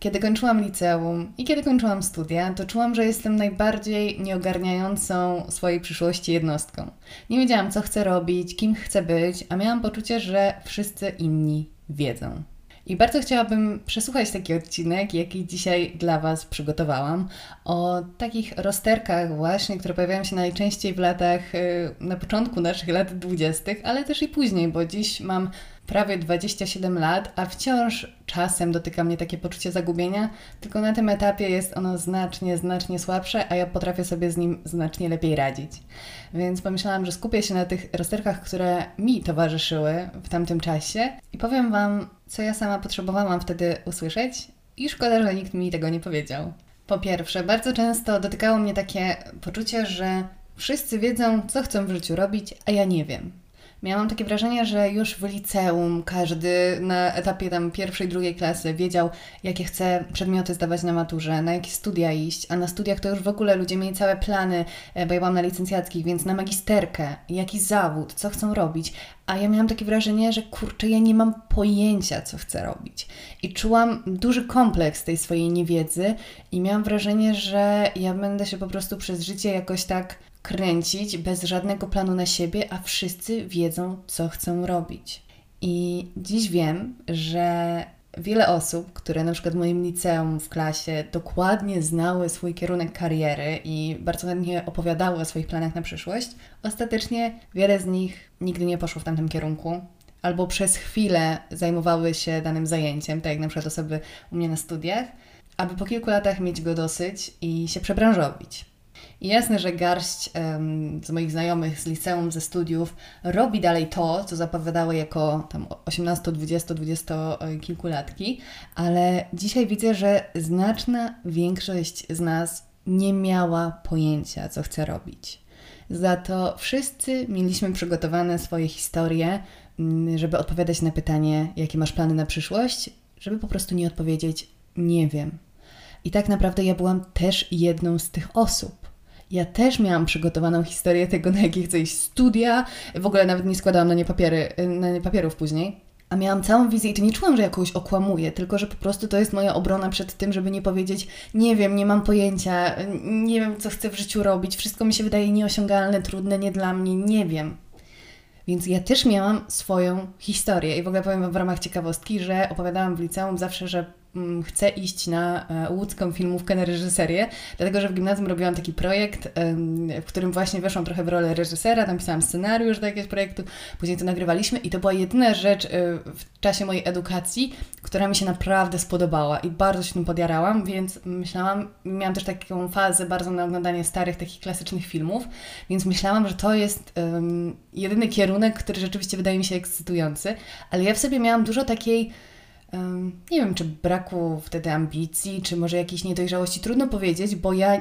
Kiedy kończyłam liceum i kiedy kończyłam studia, to czułam, że jestem najbardziej nieogarniającą swojej przyszłości jednostką. Nie wiedziałam, co chcę robić, kim chcę być, a miałam poczucie, że wszyscy inni wiedzą. I bardzo chciałabym przesłuchać taki odcinek, jaki dzisiaj dla Was przygotowałam, o takich rozterkach właśnie, które pojawiają się najczęściej w latach, na początku naszych lat 20., ale też i później, bo dziś mam prawie 27 lat, a wciąż czasem dotyka mnie takie poczucie zagubienia, tylko na tym etapie jest ono znacznie słabsze, a ja potrafię sobie z nim znacznie lepiej radzić. Więc pomyślałam, że skupię się na tych rozterkach, które mi towarzyszyły w tamtym czasie i powiem Wam, co ja sama potrzebowałam wtedy usłyszeć i szkoda, że nikt mi tego nie powiedział. Po pierwsze, bardzo często dotykało mnie takie poczucie, że wszyscy wiedzą, co chcą w życiu robić, a ja nie wiem. Miałam takie wrażenie, że już w liceum każdy na etapie tam pierwszej, drugiej klasy wiedział, jakie chce przedmioty zdawać na maturze, na jakie studia iść, a na studiach to już w ogóle ludzie mieli całe plany, bo ja byłam na licencjackich, więc na magisterkę, jaki zawód, co chcą robić, a ja miałam takie wrażenie, że kurczę, ja nie mam pojęcia, co chcę robić. I czułam duży kompleks tej swojej niewiedzy i miałam wrażenie, że ja będę się po prostu przez życie jakoś tak kręcić bez żadnego planu na siebie, a wszyscy wiedzą, co chcą robić. I dziś wiem, że wiele osób, które na przykład w moim liceum w klasie dokładnie znały swój kierunek kariery i bardzo chętnie opowiadały o swoich planach na przyszłość, ostatecznie wiele z nich nigdy nie poszło w tamtym kierunku, albo przez chwilę zajmowały się danym zajęciem, tak jak na przykład osoby u mnie na studiach, aby po kilku latach mieć go dosyć i się przebranżowić. I jasne, że garść z moich znajomych z liceum, ze studiów robi dalej to, co zapowiadały jako tam 18, 20, 20 kilkulatki, ale dzisiaj widzę, że znaczna większość z nas nie miała pojęcia, co chce robić. Za to wszyscy mieliśmy przygotowane swoje historie, żeby odpowiadać na pytanie, jakie masz plany na przyszłość, żeby po prostu nie odpowiedzieć, nie wiem. I tak naprawdę ja byłam też jedną z tych osób. Ja też miałam przygotowaną historię tego, na jakie chcę iść studia. W ogóle nawet nie składałam na nie papierów później. A miałam całą wizję i to nie czułam, że jakoś okłamuję, tylko że po prostu to jest moja obrona przed tym, żeby nie powiedzieć nie wiem, nie mam pojęcia, nie wiem, co chcę w życiu robić, wszystko mi się wydaje nieosiągalne, trudne, nie dla mnie, nie wiem. Więc ja też miałam swoją historię i w ogóle powiem Wam w ramach ciekawostki, że opowiadałam w liceum zawsze, że chcę iść na łódzką filmówkę na reżyserię, dlatego że w gimnazjum robiłam taki projekt, w którym właśnie weszłam trochę w rolę reżysera, tam pisałam scenariusz do jakiegoś projektu, później to nagrywaliśmy i to była jedyna rzecz w czasie mojej edukacji, która mi się naprawdę spodobała i bardzo się tym podjarałam, więc miałam też taką fazę bardzo na oglądanie starych, takich klasycznych filmów, więc myślałam, że to jest jedyny kierunek, który rzeczywiście wydaje mi się ekscytujący, ale ja w sobie miałam dużo takiej nie wiem, czy braku wtedy ambicji, czy może jakiejś niedojrzałości, trudno powiedzieć, bo ja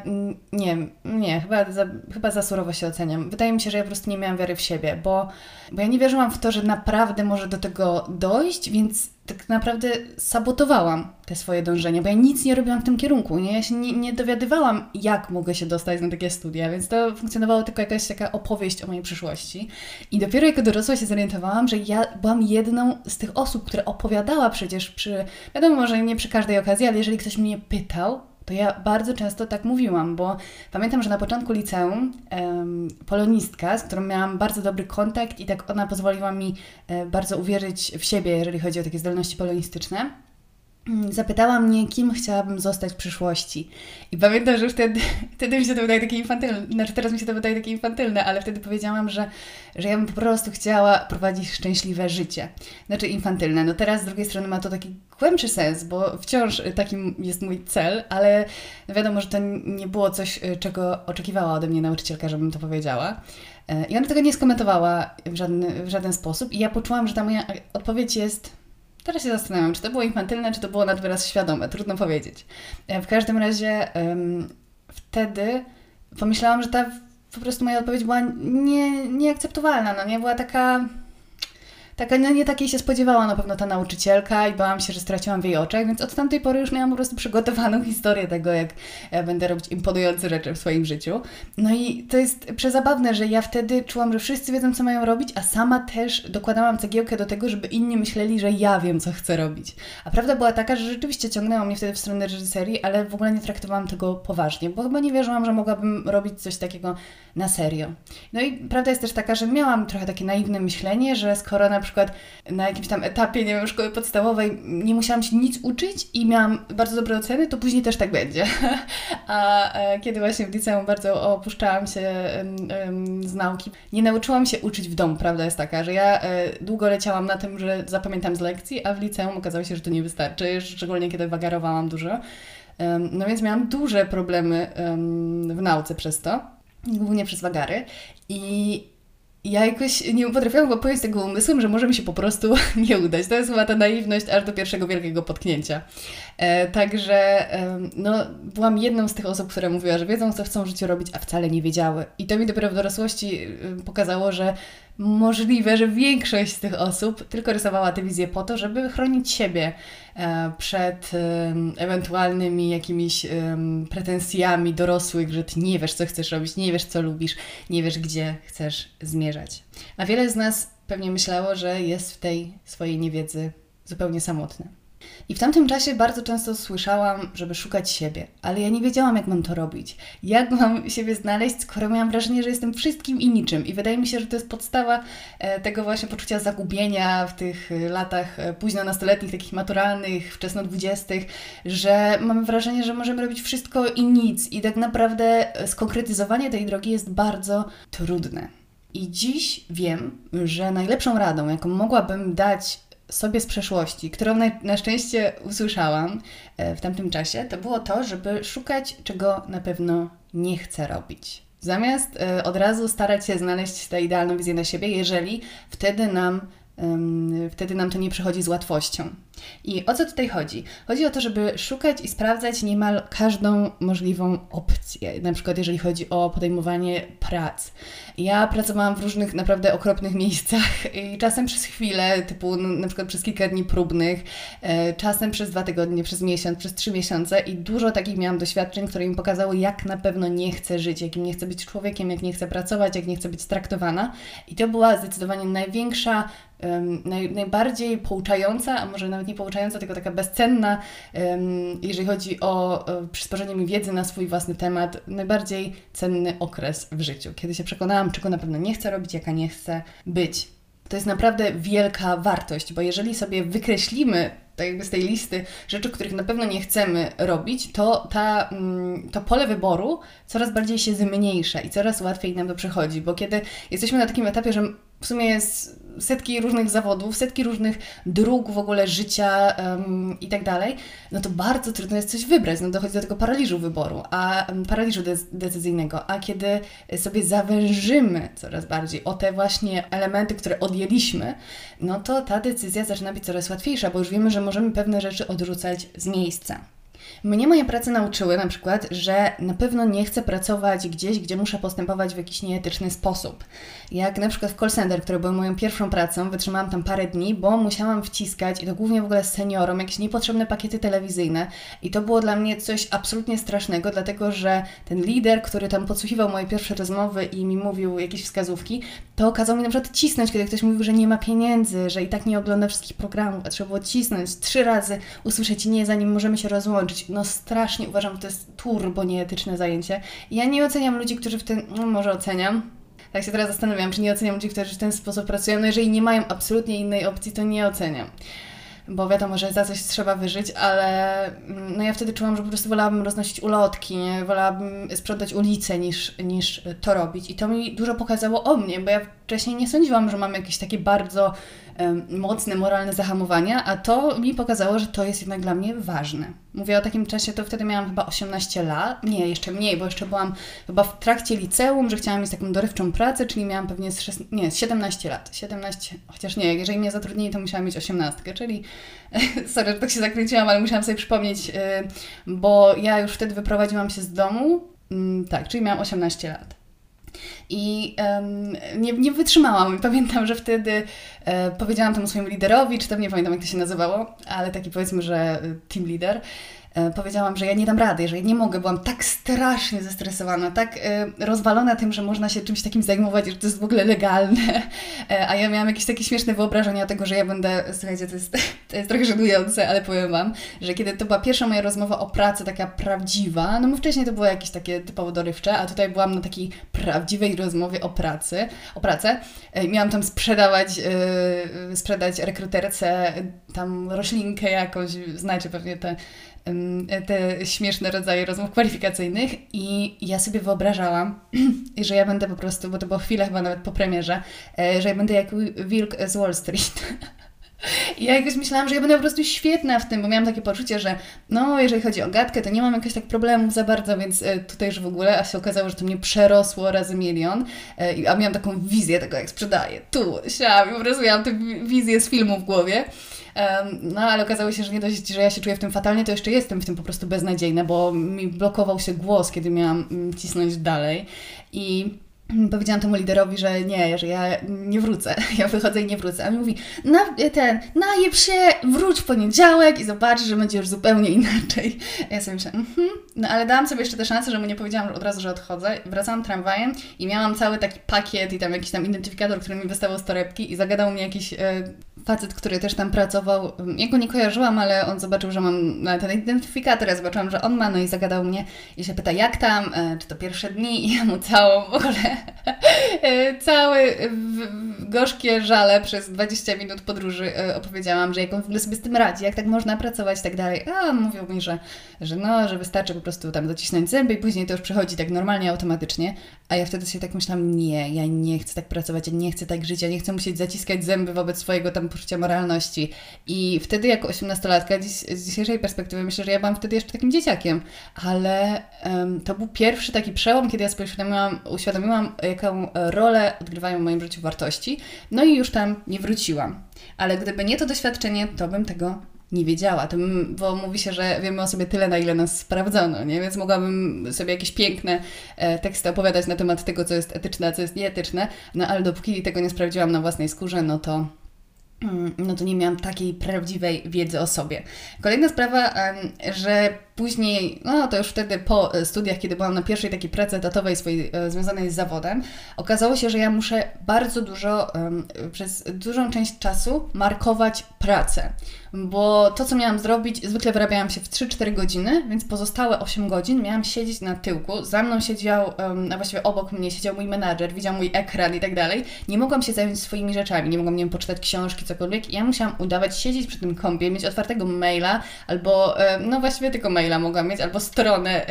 chyba za surowo się oceniam. Wydaje mi się, że ja po prostu nie miałam wiary w siebie, bo ja nie wierzyłam w to, że naprawdę może do tego dojść, więc tak naprawdę sabotowałam te swoje dążenia, bo ja nic nie robiłam w tym kierunku, nie? Ja się nie dowiadywałam, jak mogę się dostać na takie studia, więc to funkcjonowało tylko jakaś taka opowieść o mojej przyszłości. I dopiero jako dorosła się zorientowałam, że ja byłam jedną z tych osób, która opowiadała przecież wiadomo, może nie przy każdej okazji, ale jeżeli ktoś mnie pytał, to ja bardzo często tak mówiłam, bo pamiętam, że na początku liceum polonistka, z którą miałam bardzo dobry kontakt i tak ona pozwoliła mi bardzo uwierzyć w siebie, jeżeli chodzi o takie zdolności polonistyczne, zapytała mnie, kim chciałabym zostać w przyszłości. I pamiętam, że wtedy mi się to wydaje takie infantylne, teraz mi się to wydaje takie infantylne, ale wtedy powiedziałam, że ja bym po prostu chciała prowadzić szczęśliwe życie. Znaczy infantylne. No teraz z drugiej strony ma to taki głębszy sens, bo wciąż takim jest mój cel, ale wiadomo, że to nie było coś, czego oczekiwała ode mnie nauczycielka, żebym to powiedziała. I ona tego nie skomentowała w żaden sposób i ja poczułam, że ta moja odpowiedź jest... Teraz się zastanawiam, czy to było infantylne, czy to było nad wyraz świadome. Trudno powiedzieć. W każdym razie wtedy pomyślałam, że ta po prostu moja odpowiedź była nieakceptowalna. No nie była taka... Taka, no nie takiej się spodziewała na pewno ta nauczycielka i bałam się, że straciłam w jej oczach, więc od tamtej pory już miałam po prostu przygotowaną historię tego, jak będę robić imponujące rzeczy w swoim życiu. No i to jest przezabawne, że ja wtedy czułam, że wszyscy wiedzą, co mają robić, a sama też dokładałam cegiełkę do tego, żeby inni myśleli, że ja wiem, co chcę robić. A prawda była taka, że rzeczywiście ciągnęło mnie wtedy w stronę reżyserii, ale w ogóle nie traktowałam tego poważnie, bo chyba nie wierzyłam, że mogłabym robić coś takiego na serio. No i prawda jest też taka, że miałam trochę takie naiwne myślenie, że skoro na przykład na jakimś tam etapie, nie wiem, szkoły podstawowej nie musiałam się nic uczyć i miałam bardzo dobre oceny, to później też tak będzie. A kiedy właśnie w liceum bardzo opuszczałam się z nauki, nie nauczyłam się uczyć w domu. Prawda jest taka, że ja długo leciałam na tym, że zapamiętam z lekcji, a w liceum okazało się, że to nie wystarczy, szczególnie kiedy wagarowałam dużo. No więc miałam duże problemy w nauce przez to, głównie przez wagary i ja jakoś nie potrafiłam chyba pojąć tego umysłem, że może mi się po prostu nie udać. To jest chyba ta naiwność aż do pierwszego wielkiego potknięcia. Także no, byłam jedną z tych osób, które mówiła, że wiedzą, co chcą w życiu robić, a wcale nie wiedziały. I to mi dopiero w dorosłości pokazało, że możliwe, że większość z tych osób tylko rysowała tę wizję po to, żeby chronić siebie przed ewentualnymi jakimiś pretensjami dorosłych, że ty nie wiesz, co chcesz robić, nie wiesz, co lubisz, nie wiesz, gdzie chcesz zmierzać. A wiele z nas pewnie myślało, że jest w tej swojej niewiedzy zupełnie samotne. I w tamtym czasie bardzo często słyszałam, żeby szukać siebie, ale ja nie wiedziałam, jak mam to robić. Jak mam siebie znaleźć, skoro miałam wrażenie, że jestem wszystkim i niczym. I wydaje mi się, że to jest podstawa tego właśnie poczucia zagubienia w tych latach późno nastoletnich, takich maturalnych, wczesno 20, że mamy wrażenie, że możemy robić wszystko i nic. I tak naprawdę skonkretyzowanie tej drogi jest bardzo trudne. I dziś wiem, że najlepszą radą, jaką mogłabym dać sobie z przeszłości, którą na szczęście usłyszałam w tamtym czasie, to było to, żeby szukać, czego na pewno nie chcę robić. Zamiast od razu starać się znaleźć tę idealną wizję na siebie, jeżeli wtedy nam to nie przychodzi z łatwością. I o co tutaj chodzi? Chodzi o to, żeby szukać i sprawdzać niemal każdą możliwą opcję. Na przykład jeżeli chodzi o podejmowanie prac. Ja pracowałam w różnych naprawdę okropnych miejscach i czasem przez chwilę, typu na przykład przez kilka dni próbnych, czasem przez 2 tygodnie, przez miesiąc, przez 3 miesiące i dużo takich miałam doświadczeń, które mi pokazały, jak na pewno nie chcę żyć, jakim nie chcę być człowiekiem, jak nie chcę pracować, jak nie chcę być traktowana. I to była zdecydowanie największa, najbardziej pouczająca, a może nawet nie pouczająca, tylko taka bezcenna, jeżeli chodzi o przysporzenie mi wiedzy na swój własny temat, najbardziej cenny okres w życiu, kiedy się przekonałam, czego na pewno nie chcę robić, jaka nie chcę być. To jest naprawdę wielka wartość, bo jeżeli sobie wykreślimy tak jakby z tej listy rzeczy, których na pewno nie chcemy robić, to to pole wyboru coraz bardziej się zmniejsza i coraz łatwiej nam to przychodzi, bo kiedy jesteśmy na takim etapie, że w sumie jest setki różnych zawodów, setki różnych dróg w ogóle życia i tak dalej, no to bardzo trudno jest coś wybrać, no dochodzi do tego paraliżu wyboru, paraliżu decyzyjnego, a kiedy sobie zawężymy coraz bardziej o te właśnie elementy, które odjęliśmy, no to ta decyzja zaczyna być coraz łatwiejsza, bo już wiemy, że możemy pewne rzeczy odrzucać z miejsca. Mnie moje prace nauczyły na przykład, że na pewno nie chcę pracować gdzieś, gdzie muszę postępować w jakiś nieetyczny sposób. Jak na przykład w call center, które było moją pierwszą pracą, wytrzymałam tam parę dni, bo musiałam wciskać, i to głównie w ogóle seniorom, jakieś niepotrzebne pakiety telewizyjne. I to było dla mnie coś absolutnie strasznego, dlatego że ten lider, który tam podsłuchiwał moje pierwsze rozmowy i mi mówił jakieś wskazówki, to kazał mi na przykład cisnąć, kiedy ktoś mówił, że nie ma pieniędzy, że i tak nie ogląda wszystkich programów, a trzeba było cisnąć 3 razy, usłyszeć nie, zanim możemy się rozłączyć. No strasznie uważam, że to jest turbo nieetyczne zajęcie. I ja nie oceniam ludzi, którzy w ten... No może oceniam. Tak się teraz zastanawiam, czy nie oceniam ludzi, którzy w ten sposób pracują. No jeżeli nie mają absolutnie innej opcji, to nie oceniam. Bo wiadomo, że za coś trzeba wyżyć, ale no ja wtedy czułam, że po prostu wolałabym roznosić ulotki, nie? Wolałabym sprzątać ulicę niż to robić. I to mi dużo pokazało o mnie, bo ja wcześniej nie sądziłam, że mam jakieś takie bardzo mocne, moralne zahamowania, a to mi pokazało, że to jest jednak dla mnie ważne. Mówię o takim czasie, to wtedy miałam chyba 18 lat, nie, jeszcze mniej, bo jeszcze byłam chyba w trakcie liceum, że chciałam mieć taką dorywczą pracę, czyli miałam pewnie 17 lat. 17, chociaż nie, jeżeli mnie zatrudnili, to musiałam mieć 18, czyli sorry, że tak się zakręciłam, ale musiałam sobie przypomnieć, bo ja już wtedy wyprowadziłam się z domu, tak, czyli miałam 18 lat. I nie wytrzymałam. Pamiętam, że wtedy powiedziałam temu swojemu liderowi, czy tam nie pamiętam, jak to się nazywało, ale taki powiedzmy, że team leader. Powiedziałam, że ja nie dam rady, że ja nie mogę. Byłam tak strasznie zestresowana, tak rozwalona tym, że można się czymś takim zajmować, że to jest w ogóle legalne. A ja miałam jakieś takie śmieszne wyobrażenia tego, że ja będę... Słuchajcie, to jest trochę żenujące, ale powiem Wam, że kiedy to była pierwsza moja rozmowa o pracy, taka prawdziwa, no bo wcześniej to było jakieś takie typowo dorywcze, a tutaj byłam na takiej prawdziwej rozmowie o pracę. Miałam tam sprzedać rekruterce tam roślinkę jakąś, znacie pewnie te śmieszne rodzaje rozmów kwalifikacyjnych i ja sobie wyobrażałam, że ja będę po prostu, bo to było chwilę chyba nawet po premierze, że ja będę jak wilk z Wall Street. I ja jakoś myślałam, że ja będę po prostu świetna w tym, bo miałam takie poczucie, że no, jeżeli chodzi o gadkę, to nie mam jakoś tak problemów za bardzo, więc tutaj już w ogóle, a się okazało, że to mnie przerosło razy milion, a miałam taką wizję tego, jak sprzedaję, tu, siam, i po prostu miałam tę wizję z filmu w głowie. No, ale okazało się, że nie dość, że ja się czuję w tym fatalnie, to jeszcze jestem w tym po prostu beznadziejna, bo mi blokował się głos, kiedy miałam cisnąć dalej i powiedziałam temu liderowi, że nie, że ja nie wrócę. Ja wychodzę i nie wrócę. A on mi mówi, najeb się, wróć w poniedziałek i zobaczysz, że będzie już zupełnie inaczej. A ja sobie myślę, No ale dałam sobie jeszcze tę szansę, że mu nie powiedziałam od razu, że odchodzę. Wracałam tramwajem i miałam cały taki pakiet i tam jakiś tam identyfikator, który mi wystawał z torebki i zagadał mnie jakiś facet, który też tam pracował. Ja go nie kojarzyłam, ale on zobaczył, że mam ten identyfikator. Ja zobaczyłam, że on ma, no i zagadał mnie i się pyta, jak tam, czy to pierwsze dni? I ja mu całą w ogóle całe gorzkie żale przez 20 minut podróży opowiedziałam, że jak on w ogóle sobie z tym radzi, jak tak można pracować i tak dalej. A on mówił mi, że wystarczy po prostu tam zacisnąć zęby i później to już przechodzi tak normalnie, automatycznie. A ja wtedy się tak myślałam, nie, ja nie chcę tak pracować, ja nie chcę tak żyć, ja nie chcę musieć zaciskać zęby wobec swojego tam poczucia moralności. I wtedy jako 18-latka, z dzisiejszej perspektywy myślę, że ja byłam wtedy jeszcze takim dzieciakiem, ale to był pierwszy taki przełom, kiedy ja sobie uświadomiłam, jaką rolę odgrywają w moim życiu wartości, no i już tam nie wróciłam. Ale gdyby nie to doświadczenie, to bym tego nie wiedziała, bo mówi się, że wiemy o sobie tyle, na ile nas sprawdzono, nie? Więc mogłabym sobie jakieś piękne teksty opowiadać na temat tego, co jest etyczne, a co jest nieetyczne, no ale dopóki tego nie sprawdziłam na własnej skórze, no to nie miałam takiej prawdziwej wiedzy o sobie. Kolejna sprawa, że później, no to już wtedy po studiach, kiedy byłam na pierwszej takiej pracy etatowej swojej związanej z zawodem, okazało się, że ja muszę bardzo dużo, przez dużą część czasu markować pracę. Bo to, co miałam zrobić, zwykle wyrabiałam się w 3-4 godziny, więc pozostałe 8 godzin miałam siedzieć na tyłku. Za mną siedział, a właściwie obok mnie siedział mój menadżer, widział mój ekran i tak dalej. Nie mogłam się zająć swoimi rzeczami, nie mogłam, nie wiem, poczytać książki, cokolwiek. I ja musiałam udawać, siedzieć przy tym kompie, mieć otwartego maila, albo, no właściwie tylko maila mogłam mieć, albo stronę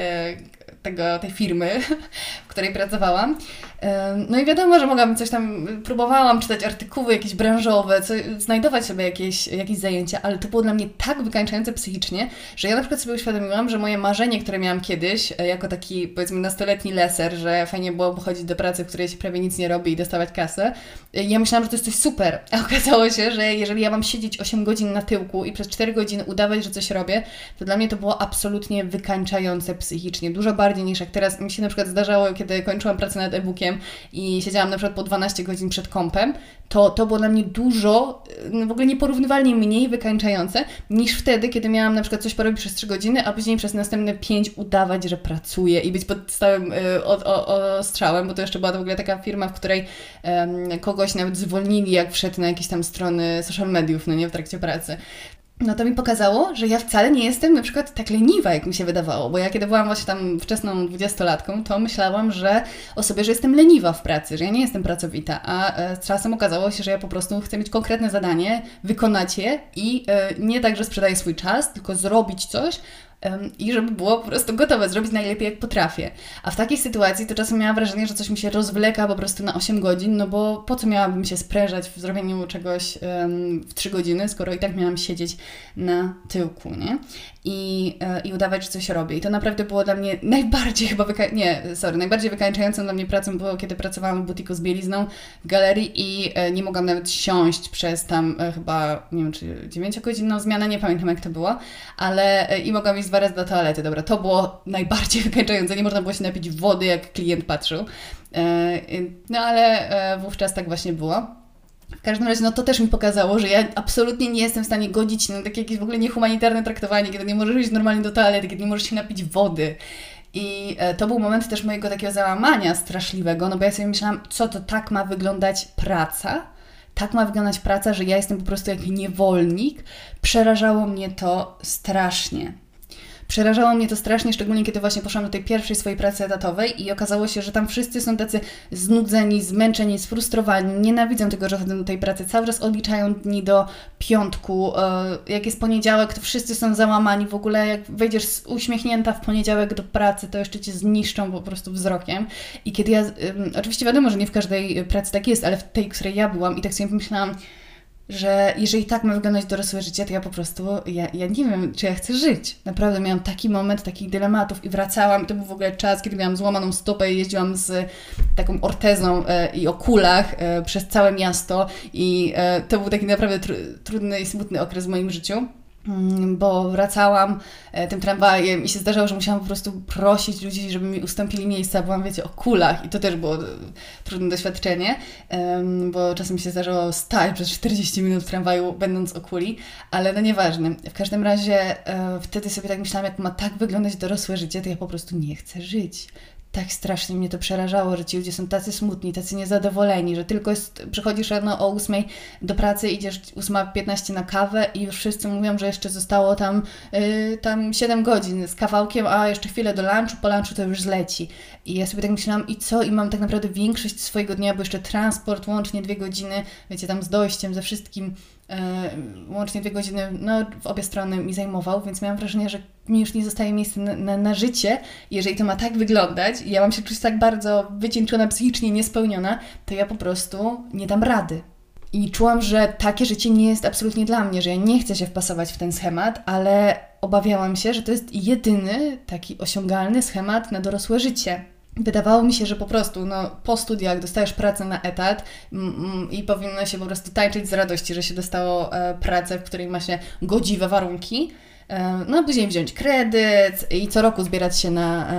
tej firmy, w której pracowałam. No i wiadomo, że mogłam coś tam, próbowałam czytać artykuły jakieś branżowe, znajdować sobie jakieś zajęcia, ale to było dla mnie tak wykańczające psychicznie, że ja na przykład sobie uświadomiłam, że moje marzenie, które miałam kiedyś, jako taki, powiedzmy, nastoletni leser, że fajnie było chodzić do pracy, w której się prawie nic nie robi i dostawać kasę, ja myślałam, że to jest coś super, a okazało się, że jeżeli ja mam siedzieć 8 godzin na tyłku i przez 4 godziny udawać, że coś robię, to dla mnie to było absolutnie wykańczające psychicznie, dużo bardziej niż jak teraz. Mi się na przykład zdarzało, kiedy kończyłam pracę nad e-bookiem i siedziałam na przykład po 12 godzin przed kompem, to było dla mnie dużo, w ogóle nieporównywalnie mniej wykańczające niż wtedy, kiedy miałam na przykład coś porobić przez 3 godziny, a później przez następne 5 udawać, że pracuję i być pod stałym ostrzałem, bo to jeszcze była w ogóle taka firma, w której kogoś nawet zwolnili, jak wszedł na jakieś tam strony social mediów, no nie, w trakcie pracy. No to mi pokazało, że ja wcale nie jestem na przykład tak leniwa, jak mi się wydawało, bo ja kiedy byłam właśnie tam wczesną 20-latką, to myślałam, że jestem leniwa w pracy, że ja nie jestem pracowita, a z czasem okazało się, że ja po prostu chcę mieć konkretne zadanie, wykonać je i nie tak, że sprzedaję swój czas, tylko zrobić coś, i żeby było po prostu gotowe, zrobić najlepiej jak potrafię. A w takiej sytuacji to czasem miałam wrażenie, że coś mi się rozwleka po prostu na 8 godzin, no bo po co miałabym się sprężać w zrobieniu czegoś w 3 godziny, skoro i tak miałam siedzieć na tyłku, nie? I udawać, że coś robię. I to naprawdę było dla mnie najbardziej najbardziej wykańczającą dla mnie pracą było, kiedy pracowałam w butiku z bielizną w galerii i nie mogłam nawet siąść przez tam chyba, nie wiem, czy 9-godzinną zmianę, nie pamiętam jak to było, ale i mogłam iść z 2 razy do toalety. Dobra, to było najbardziej wykańczające. Nie można było się napić wody, jak klient patrzył. No ale wówczas tak właśnie było. W każdym razie, no to też mi pokazało, że ja absolutnie nie jestem w stanie godzić na takie jakieś w ogóle niehumanitarne traktowanie, kiedy nie możesz iść normalnie do toalety, kiedy nie możesz się napić wody. I to był moment też mojego takiego załamania straszliwego, no bo ja sobie myślałam, co to tak ma wyglądać praca? Tak ma wyglądać praca, że ja jestem po prostu jak niewolnik. Przerażało mnie to strasznie. Przerażało mnie to strasznie, szczególnie kiedy właśnie poszłam do tej pierwszej swojej pracy etatowej i okazało się, że tam wszyscy są tacy znudzeni, zmęczeni, sfrustrowani, nienawidzą tego, że chodzą do tej pracy, cały czas odliczają dni do piątku, jak jest poniedziałek, to wszyscy są załamani, w ogóle jak wejdziesz uśmiechnięta w poniedziałek do pracy, to jeszcze Cię zniszczą po prostu wzrokiem. I kiedy ja, oczywiście wiadomo, że nie w każdej pracy tak jest, ale w tej, w której ja byłam i tak sobie pomyślałam, że jeżeli tak ma wyglądać dorosłe życie, to ja po prostu, ja nie wiem, czy ja chcę żyć. Naprawdę miałam taki moment, takich dylematów i wracałam. To był w ogóle czas, kiedy miałam złamaną stopę i jeździłam z taką ortezą i o kulach przez całe miasto i to był taki naprawdę trudny i smutny okres w moim życiu. Bo wracałam tym tramwajem i się zdarzało, że musiałam po prostu prosić ludzi, żeby mi ustąpili miejsca, byłam, wiecie, o kulach i to też było trudne doświadczenie, bo czasem mi się zdarzało stać przez 40 minut w tramwaju, będąc o kuli, ale no nieważne. W każdym razie wtedy sobie tak myślałam, jak ma tak wyglądać dorosłe życie, to ja po prostu nie chcę żyć. Tak strasznie mnie to przerażało, że ci ludzie są tacy smutni, tacy niezadowoleni, że tylko przychodzisz rano o 8 do pracy, idziesz 8:15 na kawę i już wszyscy mówią, że jeszcze zostało tam 7 godzin z kawałkiem, a jeszcze chwilę do lunchu, po lunchu to już zleci. I ja sobie tak myślałam, i co? I mam tak naprawdę większość swojego dnia, bo jeszcze transport, łącznie 2 godziny, wiecie, tam z dojściem, ze wszystkim, łącznie 2 godziny, no w obie strony mi zajmował, więc miałam wrażenie, że mi już nie zostaje miejsca na życie. Jeżeli to ma tak wyglądać i ja mam się czuć tak bardzo wycieńczona, psychicznie niespełniona, to ja po prostu nie dam rady. I czułam, że takie życie nie jest absolutnie dla mnie, że ja nie chcę się wpasować w ten schemat, ale obawiałam się, że to jest jedyny taki osiągalny schemat na dorosłe życie. Wydawało mi się, że po prostu po studiach dostajesz pracę na etat i powinno się po prostu tańczyć z radości, że się dostało pracę, w której ma się godziwe warunki. No później wziąć kredyt i co roku zbierać się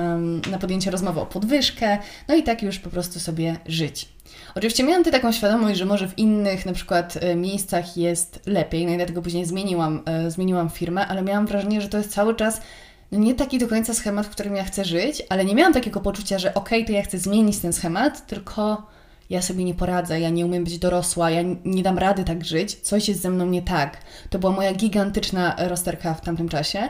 na podjęcie rozmowy o podwyżkę, no i tak już po prostu sobie żyć. Oczywiście miałam taką świadomość, że może w innych na przykład miejscach jest lepiej, no i dlatego później zmieniłam firmę, ale miałam wrażenie, że to jest cały czas nie taki do końca schemat, w którym ja chcę żyć, ale nie miałam takiego poczucia, że okej, to ja chcę zmienić ten schemat, tylko ja sobie nie poradzę, ja nie umiem być dorosła, ja nie dam rady tak żyć, coś jest ze mną nie tak. To była moja gigantyczna rozterka w tamtym czasie,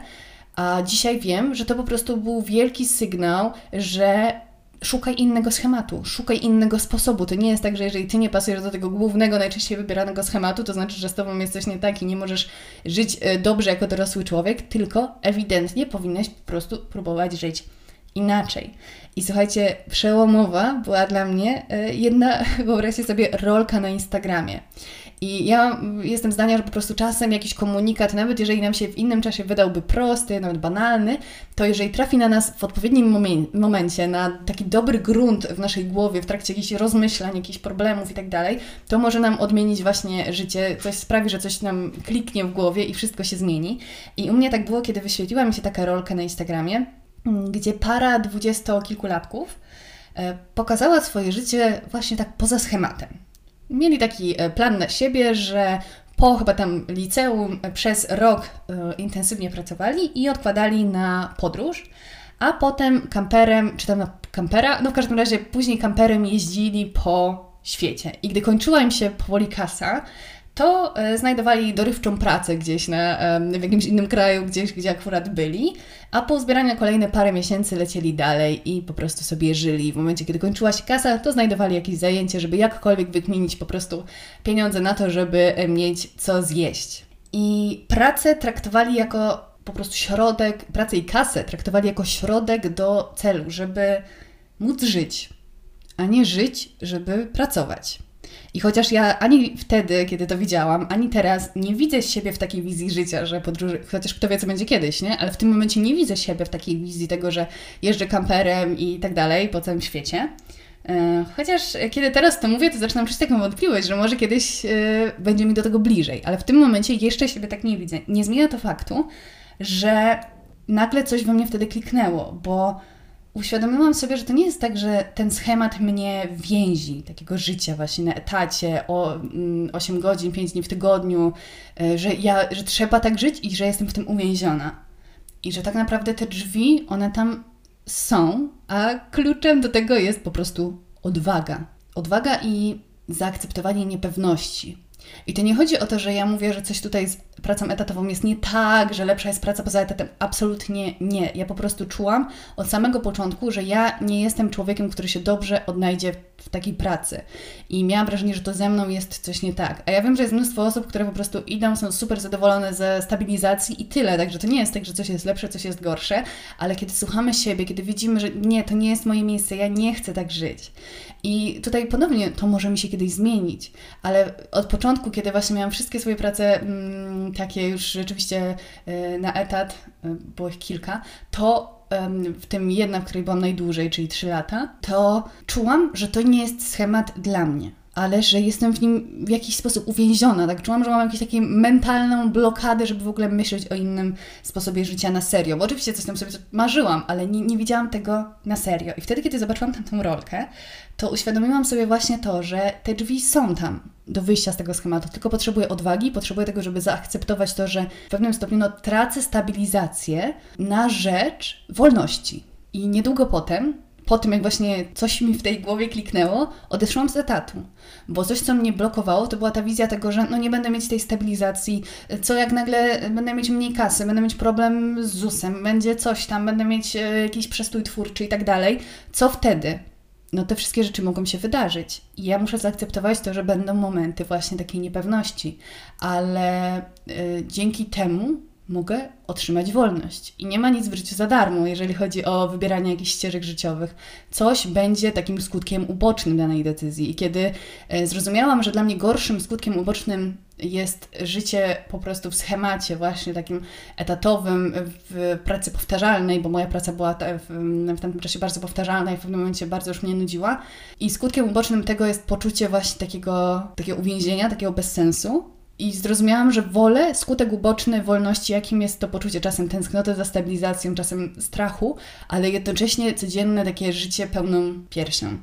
a dzisiaj wiem, że to po prostu był wielki sygnał, że szukaj innego schematu, szukaj innego sposobu. To nie jest tak, że jeżeli Ty nie pasujesz do tego głównego, najczęściej wybieranego schematu, to znaczy, że z Tobą jest coś nie tak i nie możesz żyć dobrze jako dorosły człowiek, tylko ewidentnie powinnaś po prostu próbować żyć inaczej. I słuchajcie, przełomowa była dla mnie jedna, wyobraźcie sobie, rolka na Instagramie. I ja jestem zdania, że po prostu czasem jakiś komunikat, nawet jeżeli nam się w innym czasie wydałby prosty, nawet banalny, to jeżeli trafi na nas w odpowiednim momencie, na taki dobry grunt w naszej głowie, w trakcie jakichś rozmyślań, jakichś problemów i tak dalej, to może nam odmienić właśnie życie, coś sprawi, że coś nam kliknie w głowie i wszystko się zmieni. I u mnie tak było, kiedy wyświetliła mi się taka rolka na Instagramie, gdzie para 20-kilkulatków pokazała swoje życie właśnie tak poza schematem. Mieli taki plan na siebie, że po chyba tam liceum przez rok intensywnie pracowali i odkładali na podróż, a potem kamperem, czy tam na kampera, no w każdym razie później kamperem jeździli po świecie. I gdy kończyła im się powoli kasa, to znajdowali dorywczą pracę gdzieś w jakimś innym kraju, gdzie akurat byli, a po uzbieraniu kolejne parę miesięcy lecieli dalej i po prostu sobie żyli. W momencie, kiedy kończyła się kasa, to znajdowali jakieś zajęcie, żeby jakkolwiek wykminić po prostu pieniądze na to, żeby mieć co zjeść. I pracę traktowali jako po prostu środek, pracę i kasę traktowali jako środek do celu, żeby móc żyć, a nie żyć, żeby pracować. I chociaż ja ani wtedy, kiedy to widziałam, ani teraz nie widzę siebie w takiej wizji życia, że podróży, chociaż kto wie, co będzie kiedyś, nie? Ale w tym momencie nie widzę siebie w takiej wizji tego, że jeżdżę kamperem i tak dalej po całym świecie. Chociaż kiedy teraz to mówię, to zaczynam czuć taką wątpliwość, że może kiedyś będzie mi do tego bliżej. Ale w tym momencie jeszcze siebie tak nie widzę. Nie zmienia to faktu, że nagle coś we mnie wtedy kliknęło, bo uświadomiłam sobie, że to nie jest tak, że ten schemat mnie więzi, takiego życia właśnie na etacie, o 8 godzin, 5 dni w tygodniu, że trzeba tak żyć i że jestem w tym uwięziona. I że tak naprawdę te drzwi, one tam są, a kluczem do tego jest po prostu odwaga. Odwaga i zaakceptowanie niepewności. I to nie chodzi o to, że ja mówię, że coś tutaj z pracą etatową jest nie tak, że lepsza jest praca poza etatem. Absolutnie nie. Ja po prostu czułam od samego początku, że ja nie jestem człowiekiem, który się dobrze odnajdzie w takiej pracy. I miałam wrażenie, że to ze mną jest coś nie tak. A ja wiem, że jest mnóstwo osób, które po prostu idą, są super zadowolone ze stabilizacji i tyle. Także to nie jest tak, że coś jest lepsze, coś jest gorsze, ale kiedy słuchamy siebie, kiedy widzimy, że nie, to nie jest moje miejsce, ja nie chcę tak żyć. I tutaj ponownie to może mi się kiedyś zmienić, ale od początku, kiedy właśnie miałam wszystkie swoje prace takie już rzeczywiście na etat, było ich kilka, to w tym jedna, w której byłam najdłużej, czyli 3 lata, to czułam, że to nie jest schemat dla mnie, ale że jestem w nim w jakiś sposób uwięziona. Tak czułam, że mam jakąś taką mentalną blokadę, żeby w ogóle myśleć o innym sposobie życia na serio. Bo oczywiście coś tam sobie marzyłam, ale nie widziałam tego na serio. I wtedy, kiedy zobaczyłam tamtą rolkę, to uświadomiłam sobie właśnie to, że te drzwi są tam do wyjścia z tego schematu, tylko potrzebuję odwagi, potrzebuję tego, żeby zaakceptować to, że w pewnym stopniu tracę stabilizację na rzecz wolności. I niedługo po tym jak właśnie coś mi w tej głowie kliknęło, odeszłam z etatu. Bo coś, co mnie blokowało, to była ta wizja tego, że nie będę mieć tej stabilizacji, co jak nagle będę mieć mniej kasy, będę mieć problem z ZUS-em, będzie coś tam, będę mieć jakiś przestój twórczy i tak dalej. Co wtedy? Te wszystkie rzeczy mogą się wydarzyć. I ja muszę zaakceptować to, że będą momenty właśnie takiej niepewności. Ale dzięki temu mogę otrzymać wolność. I nie ma nic w życiu za darmo, jeżeli chodzi o wybieranie jakichś ścieżek życiowych. Coś będzie takim skutkiem ubocznym danej decyzji. I kiedy zrozumiałam, że dla mnie gorszym skutkiem ubocznym jest życie po prostu w schemacie właśnie takim etatowym, w pracy powtarzalnej, bo moja praca była w tamtym czasie bardzo powtarzalna i w pewnym momencie bardzo już mnie nudziła. I skutkiem ubocznym tego jest poczucie właśnie takiego uwięzienia, takiego bezsensu. I zrozumiałam, że wolę skutek uboczny wolności, jakim jest to poczucie czasem tęsknoty za stabilizacją, czasem strachu, ale jednocześnie codzienne takie życie pełną piersią.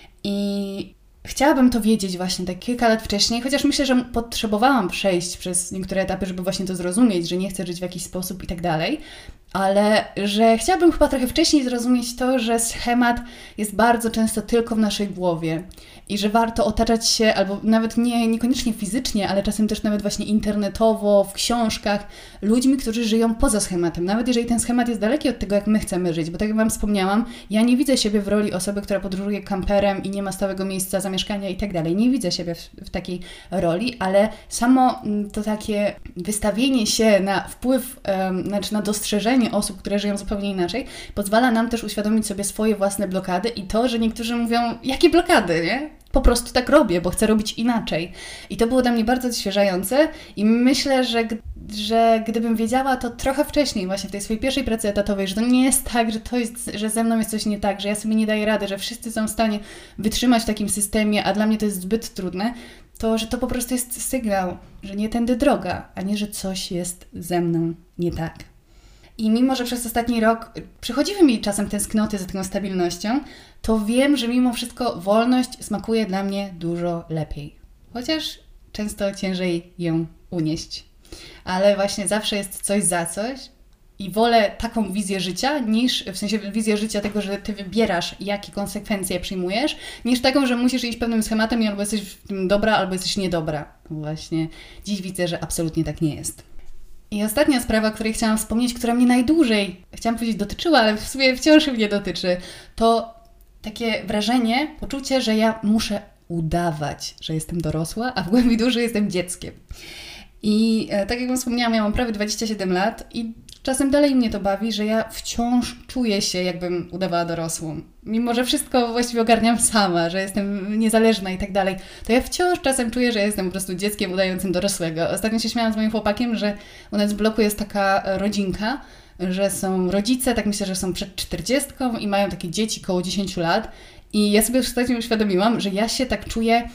I chciałabym to wiedzieć właśnie tak kilka lat wcześniej, chociaż myślę, że potrzebowałam przejść przez niektóre etapy, żeby właśnie to zrozumieć, że nie chcę żyć w jakiś sposób i tak dalej, ale że chciałabym chyba trochę wcześniej zrozumieć to, że schemat jest bardzo często tylko w naszej głowie i że warto otaczać się, albo nawet niekoniecznie fizycznie, ale czasem też nawet właśnie internetowo, w książkach, ludźmi, którzy żyją poza schematem, nawet jeżeli ten schemat jest daleki od tego, jak my chcemy żyć, bo tak jak Wam wspomniałam, ja nie widzę siebie w roli osoby, która podróżuje kamperem i nie ma stałego miejsca zamieszkania i tak dalej, nie widzę siebie w takiej roli, ale samo to takie wystawienie się na wpływ, znaczy na dostrzeżenie osób, które żyją zupełnie inaczej, pozwala nam też uświadomić sobie swoje własne blokady i to, że niektórzy mówią, jakie blokady, nie? Po prostu tak robię, bo chcę robić inaczej. I to było dla mnie bardzo odświeżające i myślę, że gdybym wiedziała to trochę wcześniej, właśnie w tej swojej pierwszej pracy etatowej, że to nie jest tak, że ze mną jest coś nie tak, że ja sobie nie daję rady, że wszyscy są w stanie wytrzymać w takim systemie, a dla mnie to jest zbyt trudne, to że to po prostu jest sygnał, że nie tędy droga, a nie, że coś jest ze mną nie tak. I mimo, że przez ostatni rok przychodziły mi czasem tęsknoty za taką stabilnością, to wiem, że mimo wszystko wolność smakuje dla mnie dużo lepiej. Chociaż często ciężej ją unieść. Ale właśnie zawsze jest coś za coś i wolę taką wizję życia, niż w sensie wizję życia tego, że Ty wybierasz, jakie konsekwencje przyjmujesz, niż taką, że musisz iść pewnym schematem i albo jesteś w tym dobra, albo jesteś niedobra. Właśnie dziś widzę, że absolutnie tak nie jest. I ostatnia sprawa, o której chciałam wspomnieć, która mnie najdłużej, chciałam powiedzieć dotyczyła, ale w sumie wciąż mnie dotyczy, to takie wrażenie, poczucie, że ja muszę udawać, że jestem dorosła, a w głębi duszy jestem dzieckiem. I tak jak wspomniałam, ja mam prawie 27 lat i czasem dalej mnie to bawi, że ja wciąż czuję się, jakbym udawała dorosłą. Mimo, że wszystko właściwie ogarniam sama, że jestem niezależna i tak dalej, to ja wciąż czasem czuję, że jestem po prostu dzieckiem udającym dorosłego. Ostatnio się śmiałam z moim chłopakiem, że u nas w bloku jest taka rodzinka, że są rodzice, tak myślę, że są przed 40 i mają takie dzieci koło 10 lat. I ja sobie ostatnio uświadomiłam, że ja się tak czuję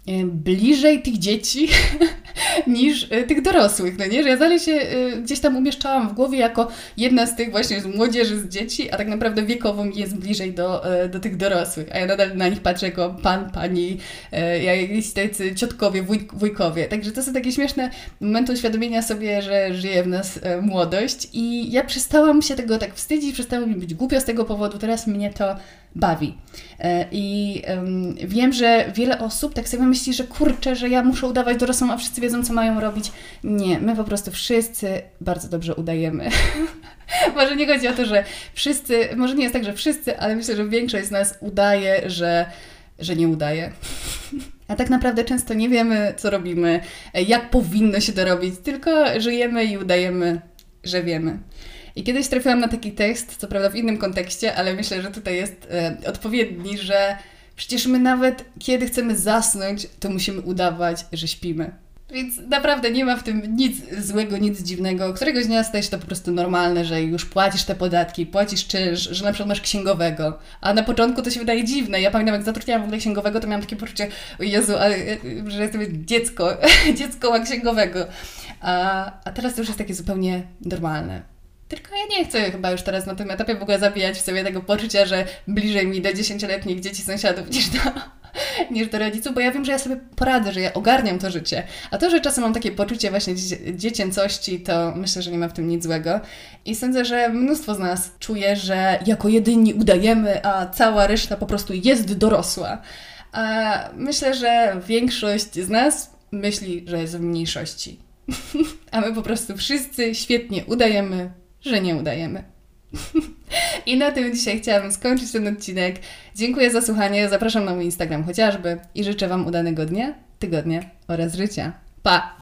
bliżej tych dzieci niż tych dorosłych, no nie? Że ja dalej się gdzieś tam umieszczałam w głowie jako jedna z tych właśnie z młodzieży, z dzieci, a tak naprawdę wiekowo mi jest bliżej do tych dorosłych, a ja nadal na nich patrzę jako pan, pani, jakieś tacy ciotkowie, wujkowie. Także to są takie śmieszne momenty uświadomienia sobie, że żyje w nas młodość i ja przestałam się tego tak wstydzić, przestało mi być głupio z tego powodu, teraz mnie to bawi. I wiem, że wiele osób tak sobie myśli, że kurczę, że ja muszę udawać dorosłą, a wszyscy wiedzą, co mają robić. Nie, my po prostu wszyscy bardzo dobrze udajemy. Może nie chodzi o to, że wszyscy, może nie jest tak, że wszyscy, ale myślę, że większość z nas udaje, że nie udaje. A tak naprawdę często nie wiemy, co robimy, jak powinno się to robić, tylko żyjemy i udajemy, że wiemy. I kiedyś trafiłam na taki tekst, co prawda w innym kontekście, ale myślę, że tutaj jest odpowiedni, że przecież my nawet kiedy chcemy zasnąć, to musimy udawać, że śpimy. Więc naprawdę nie ma w tym nic złego, nic dziwnego. Któregoś dnia staje się to po prostu normalne, że już płacisz te podatki, płacisz czynsz, że na przykład masz księgowego. A na początku to się wydaje dziwne. Ja pamiętam, jak zatrudniałam w ogóle księgowego, to miałam takie poczucie, o Jezu, że jestem dziecko, dziecko ma księgowego. A teraz to już jest takie zupełnie normalne. Tylko ja nie chcę chyba już teraz na tym etapie w ogóle zabijać w sobie tego poczucia, że bliżej mi do 10-letnich dzieci sąsiadów niż do rodziców, bo ja wiem, że ja sobie poradzę, że ja ogarniam to życie. A to, że czasem mam takie poczucie właśnie dziecięcości, to myślę, że nie ma w tym nic złego. I sądzę, że mnóstwo z nas czuje, że jako jedyni udajemy, a cała reszta po prostu jest dorosła. A myślę, że większość z nas myśli, że jest w mniejszości. A my po prostu wszyscy świetnie udajemy, że nie udajemy. I na tym dzisiaj chciałabym skończyć ten odcinek. Dziękuję za słuchanie, zapraszam na mój Instagram chociażby i życzę Wam udanego dnia, tygodnia oraz życia. Pa!